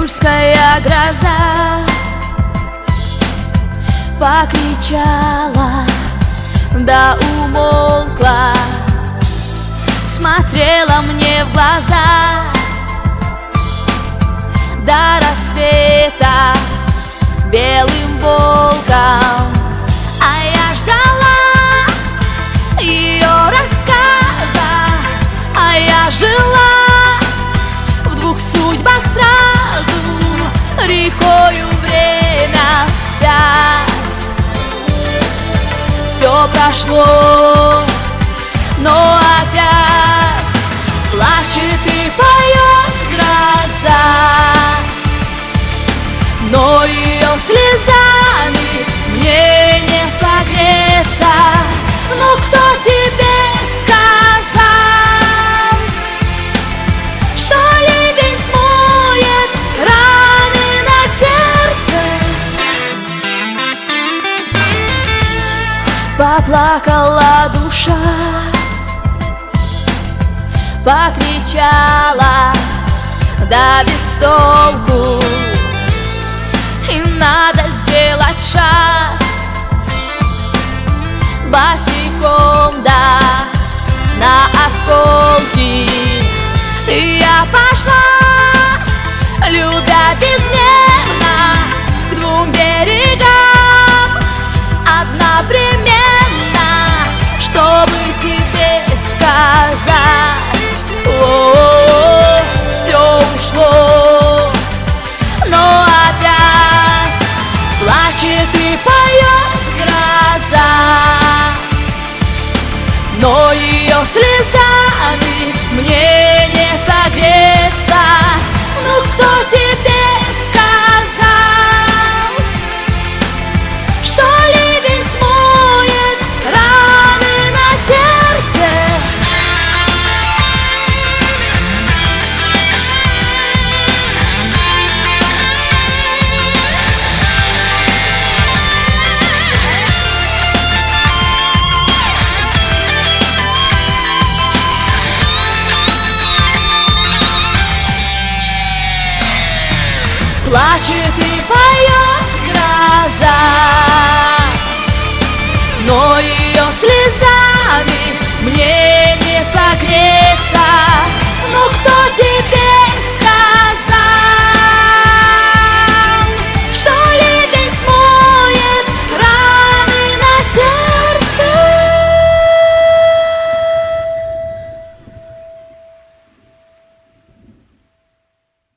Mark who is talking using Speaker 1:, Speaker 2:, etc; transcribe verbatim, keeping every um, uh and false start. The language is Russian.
Speaker 1: июльская гроза покричала, да умолкла, смотрела мне в глаза до рассвета белым волком. А я ждала ее рассказа, а я жила в двух судьбах сразу, рекою время вспять. Все прошло, но опять плачет и поет гроза, но ее слезами мне не согреться. Ну кто тебе сказал, что ливень смоет раны на сердце? Поплакала душа, покричала, да без толку. И надо сделать шаг босиком, да, на осколки. И я пошла, любя безмерно, к двум берегам одновременно, чтобы тебе сказать: о-о-о, все ушло, но опять плачет и поет гроза, но ее слезами мне не согреться. Ну кто тебе сказал, что ливень смоет раны на сердце? Плачет